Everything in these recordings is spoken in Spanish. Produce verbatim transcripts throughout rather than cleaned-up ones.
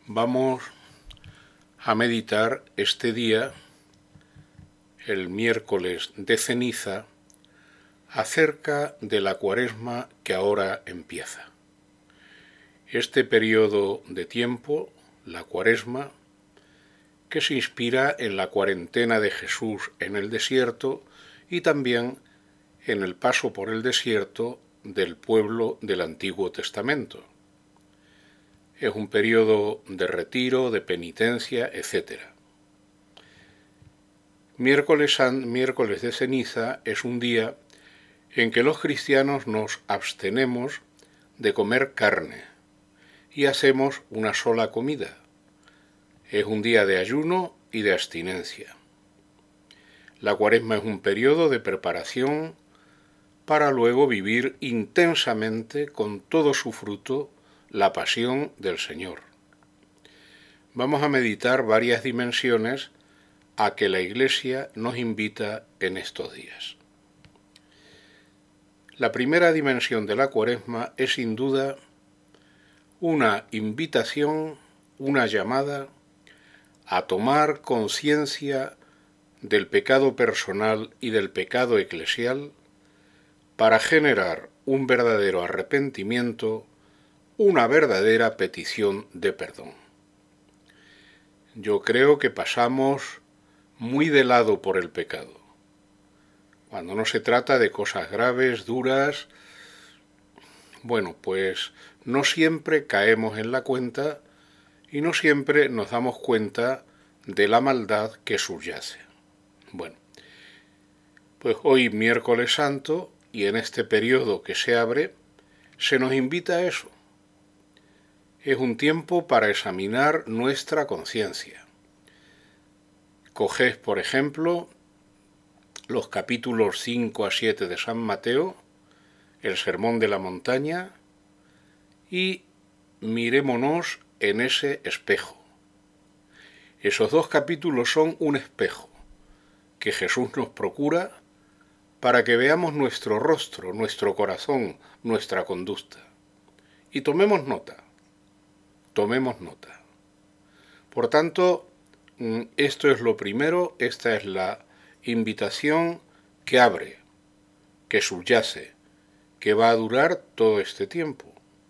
Vamos a meditar este día, el miércoles de ceniza, acerca de la Cuaresma que ahora empieza. Este periodo de tiempo, la Cuaresma, que se inspira en la cuarentena de Jesús en el desierto y también en el paso por el desierto del pueblo del Antiguo Testamento. Es un periodo de retiro, de penitencia, etcétera. Miércoles, miércoles de ceniza es un día en que los cristianos nos abstenemos de comer carne y hacemos una sola comida. Es un día de ayuno y de abstinencia. La Cuaresma es un periodo de preparación para luego vivir intensamente con todo su fruto la pasión del Señor. Vamos a meditar varias dimensiones a que la Iglesia nos invita en estos días. La primera dimensión de la Cuaresma es sin duda una invitación, una llamada a tomar conciencia del pecado personal y del pecado eclesial para generar un verdadero arrepentimiento, una verdadera petición de perdón. Yo creo que pasamos muy de lado por el pecado. Cuando no se trata de cosas graves, duras, bueno, pues no siempre caemos en la cuenta y no siempre nos damos cuenta de la maldad que subyace. Bueno, pues hoy miércoles santo y en este periodo que se abre, se nos invita a eso. Es un tiempo para examinar nuestra conciencia. Coged, por ejemplo, los capítulos cinco a siete de San Mateo, el Sermón de la Montaña, y mirémonos en ese espejo. Esos dos capítulos son un espejo que Jesús nos procura para que veamos nuestro rostro, nuestro corazón, nuestra conducta. Y tomemos nota, tomemos nota. Por tanto, esto es lo primero, esta es la invitación que abre, que subyace, que va a durar todo este tiempo.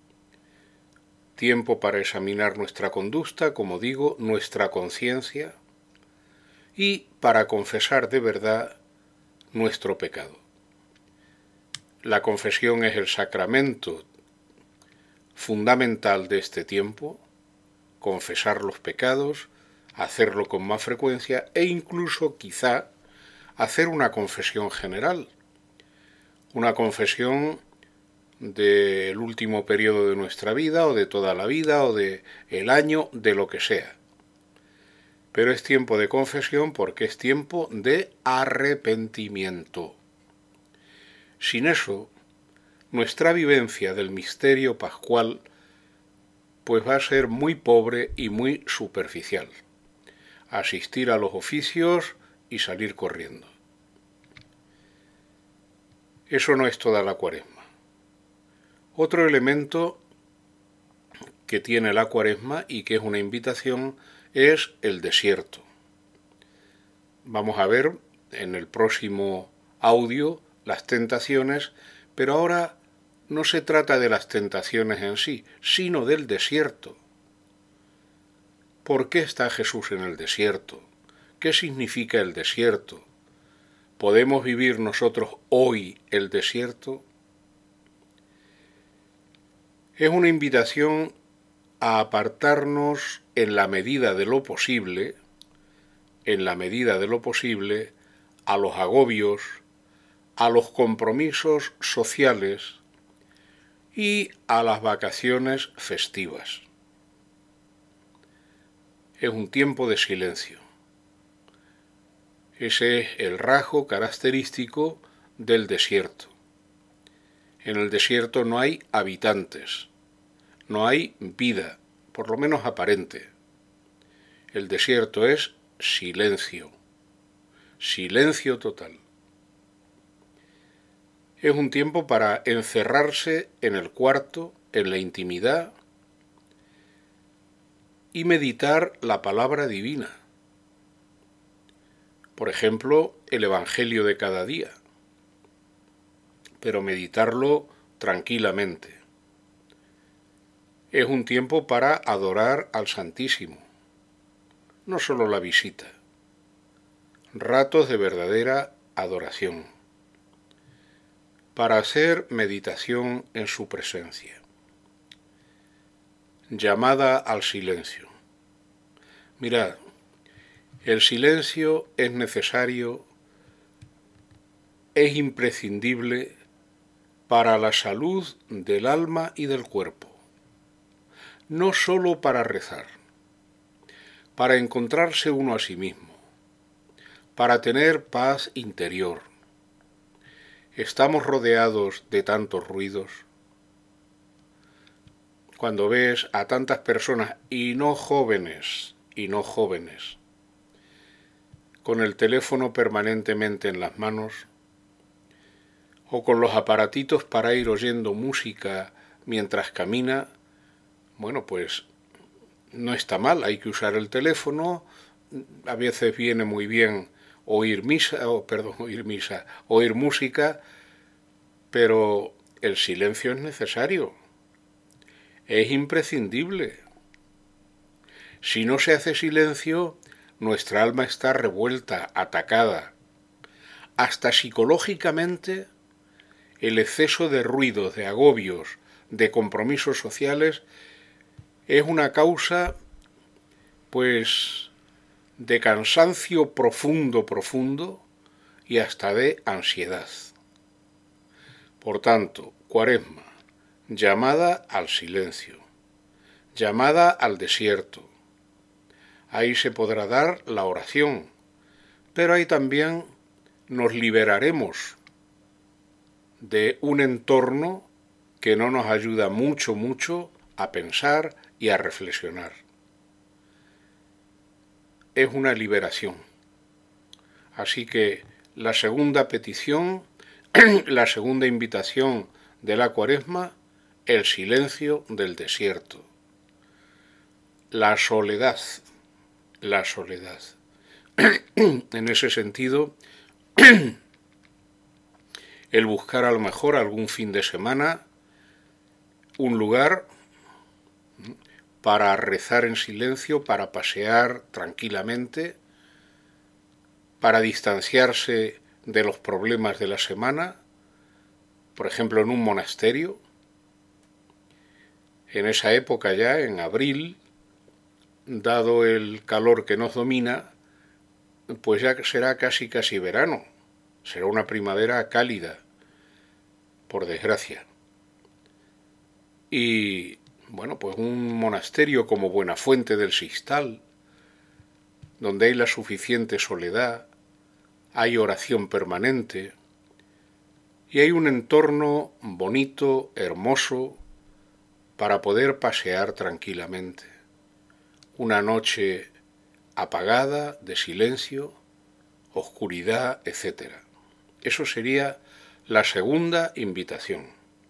Tiempo para examinar nuestra conducta, como digo, nuestra conciencia, y para confesar de verdad nuestro pecado. La confesión es el sacramento fundamental de este tiempo, confesar los pecados, hacerlo con más frecuencia e incluso quizá hacer una confesión general, una confesión del último periodo de nuestra vida o de toda la vida o de el año, de lo que sea. Pero es tiempo de confesión porque es tiempo de arrepentimiento. Sin eso, nuestra vivencia del misterio pascual pues va a ser muy pobre y muy superficial. Asistir a los oficios y salir corriendo. Eso no es toda la Cuaresma. Otro elemento que tiene la Cuaresma y que es una invitación es el desierto. Vamos a ver en el próximo audio las tentaciones, pero ahora no se trata de las tentaciones en sí, sino del desierto. ¿Por qué está Jesús en el desierto? ¿Qué significa el desierto? ¿Podemos vivir nosotros hoy el desierto? Es una invitación a apartarnos en la medida de lo posible, en la medida de lo posible, a los agobios, a los compromisos sociales y a las vacaciones festivas. Es un tiempo de silencio. Ese es el rasgo característico del desierto. En el desierto no hay habitantes, no hay vida, por lo menos aparente. El desierto es silencio, silencio total. Es un tiempo para encerrarse en el cuarto, en la intimidad, y meditar la palabra divina. Por ejemplo, el Evangelio de cada día, pero meditarlo tranquilamente. Es un tiempo para adorar al Santísimo, no solo la visita, ratos de verdadera adoración, para hacer meditación en su presencia. Llamada al silencio. Mirad, el silencio es necesario, es imprescindible para la salud del alma y del cuerpo. No solo para rezar, para encontrarse uno a sí mismo, para tener paz interior. Estamos rodeados de tantos ruidos. Cuando ves a tantas personas, y no jóvenes, y no jóvenes, con el teléfono permanentemente en las manos, o con los aparatitos para ir oyendo música mientras camina, bueno, pues no está mal, hay que usar el teléfono, a veces viene muy bien oír misa, o perdón, oír misa, oír música, pero el silencio es necesario, es imprescindible. Si no se hace silencio, nuestra alma está revuelta, atacada. Hasta psicológicamente, el exceso de ruidos, de agobios, de compromisos sociales, es una causa, pues, de cansancio profundo, profundo, y hasta de ansiedad. Por tanto, Cuaresma, llamada al silencio, llamada al desierto. Ahí se podrá dar la oración, pero ahí también nos liberaremos de un entorno que no nos ayuda mucho, mucho a pensar y a reflexionar. Es una liberación. Así que la segunda petición, la segunda invitación de la Cuaresma, el silencio del desierto. La soledad, la soledad. En ese sentido, el buscar a lo mejor algún fin de semana, un lugar para rezar en silencio, para pasear tranquilamente, para distanciarse de los problemas de la semana, por ejemplo en un monasterio. En esa época ya, en abril, dado el calor que nos domina, pues ya será casi casi verano, será una primavera cálida, por desgracia. Y bueno, pues un monasterio como Buenafuente del Sistal, donde hay la suficiente soledad, hay oración permanente y hay un entorno bonito, hermoso, para poder pasear tranquilamente. Una noche apagada, de silencio, oscuridad, etcétera. Eso sería la segunda invitación.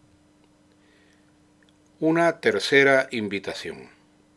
Una tercera invitación.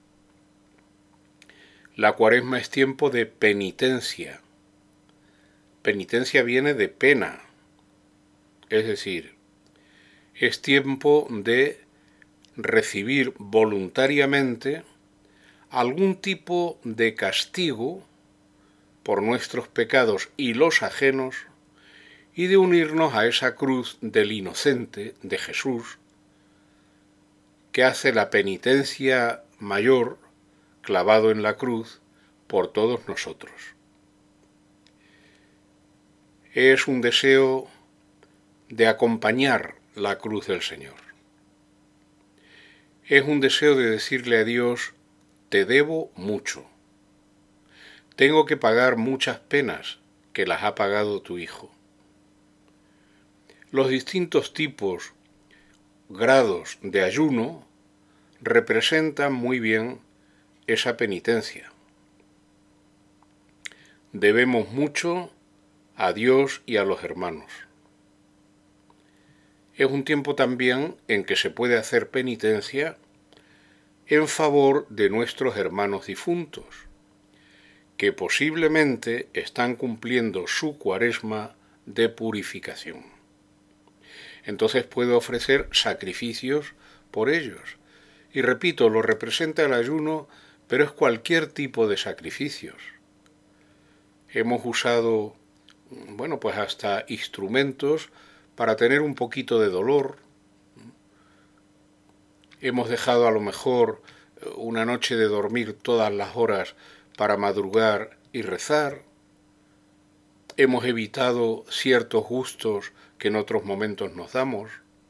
La Cuaresma es tiempo de penitencia. Penitencia viene de pena, es decir, es tiempo de recibir voluntariamente algún tipo de castigo por nuestros pecados y los ajenos, y de unirnos a esa cruz del inocente, de Jesús, que hace la penitencia mayor clavado en la cruz por todos nosotros. Es un deseo de acompañar la cruz del Señor. Es un deseo de decirle a Dios, te debo mucho. Tengo que pagar muchas penas que las ha pagado tu Hijo. Los distintos tipos, grados de ayuno representan muy bien esa penitencia. Debemos mucho a Dios y a los hermanos. Es un tiempo también en que se puede hacer penitencia en favor de nuestros hermanos difuntos, que posiblemente están cumpliendo su cuaresma de purificación. Entonces puedo ofrecer sacrificios por ellos. Y repito, lo representa el ayuno, pero es cualquier tipo de sacrificios. Hemos usado, bueno, pues hasta instrumentos para tener un poquito de dolor. Hemos dejado a lo mejor una noche de dormir todas las horas para madrugar y rezar. Hemos evitado ciertos gustos que en otros momentos nos damos.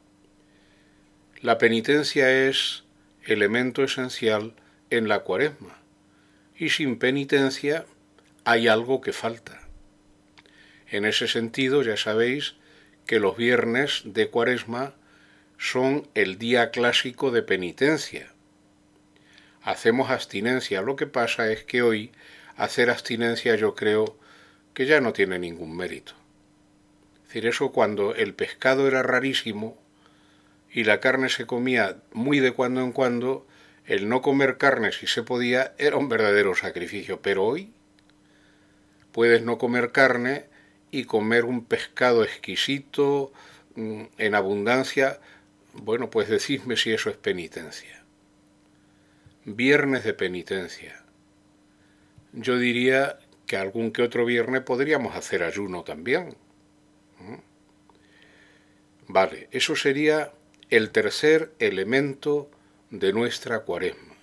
La penitencia es elemento esencial en la cuaresma, y sin penitencia hay algo que falta. En ese sentido, ya sabéis que los viernes de cuaresma son el día clásico de penitencia. Hacemos abstinencia, lo que pasa es que hoy hacer abstinencia yo creo que ya no tiene ningún mérito. Es decir, eso cuando el pescado era rarísimo y la carne se comía muy de cuando en cuando, el no comer carne si se podía era un verdadero sacrificio, pero hoy puedes no comer carne y comer un pescado exquisito, en abundancia. Bueno, pues decidme si eso es penitencia. Viernes de penitencia. Yo diría que algún que otro viernes podríamos hacer ayuno también. Vale, eso sería el tercer elemento de nuestra cuaresma.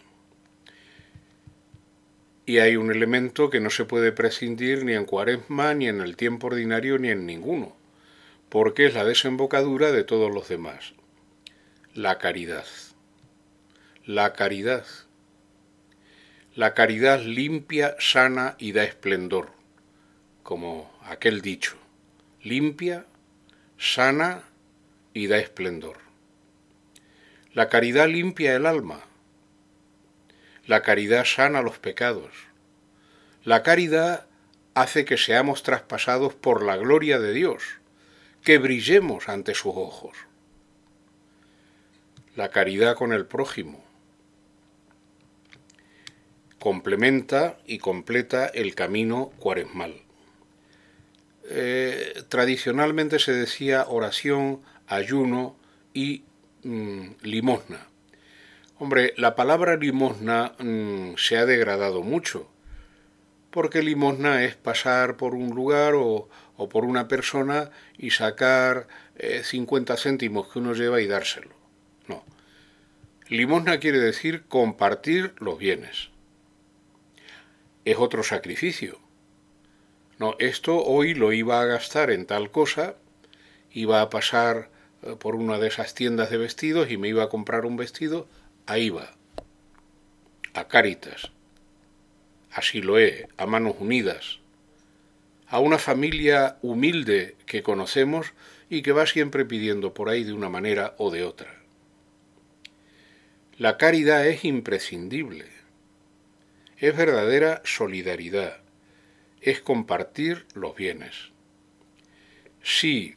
Y hay un elemento que no se puede prescindir ni en cuaresma, ni en el tiempo ordinario, ni en ninguno, porque es la desembocadura de todos los demás. La caridad. La caridad. La caridad limpia, sana y da esplendor, como aquel dicho. Limpia, sana y da esplendor. La caridad limpia el alma. La caridad sana los pecados. La caridad hace que seamos traspasados por la gloria de Dios, que brillemos ante sus ojos. La caridad con el prójimo complementa y completa el camino cuaresmal. Eh, tradicionalmente se decía oración, ayuno y mmm, limosna. Hombre, la palabra limosna mmm, se ha degradado mucho, porque limosna es pasar por un lugar o, o por una persona y sacar eh, cincuenta céntimos que uno lleva y dárselo. No. Limosna quiere decir compartir los bienes. Es otro sacrificio. No, esto hoy lo iba a gastar en tal cosa, iba a pasar eh, por una de esas tiendas de vestidos y me iba a comprar un vestido, ahí va, a Cáritas, a Siloé, a Manos Unidas, a una familia humilde que conocemos y que va siempre pidiendo por ahí de una manera o de otra. La caridad es imprescindible, es verdadera solidaridad, es compartir los bienes. Sí,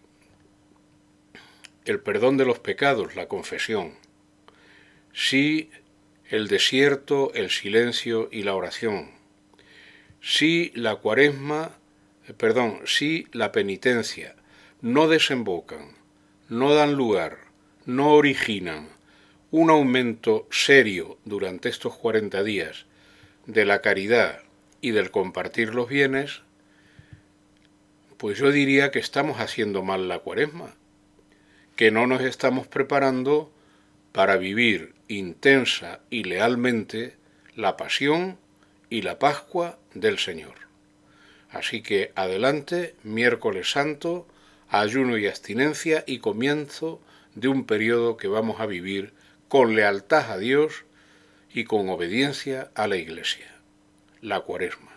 el perdón de los pecados, la confesión. Sí, el desierto, el silencio y la oración. Sí, la cuaresma, perdón, sí, la penitencia. No desembocan, no dan lugar, no originan un aumento serio durante estos cuarenta días de la caridad y del compartir los bienes, pues yo diría que estamos haciendo mal la cuaresma, que no nos estamos preparando para vivir intensa y lealmente la pasión y la Pascua del Señor. Así que adelante, miércoles santo, ayuno y abstinencia y comienzo de un periodo que vamos a vivir con lealtad a Dios y con obediencia a la Iglesia, la cuaresma.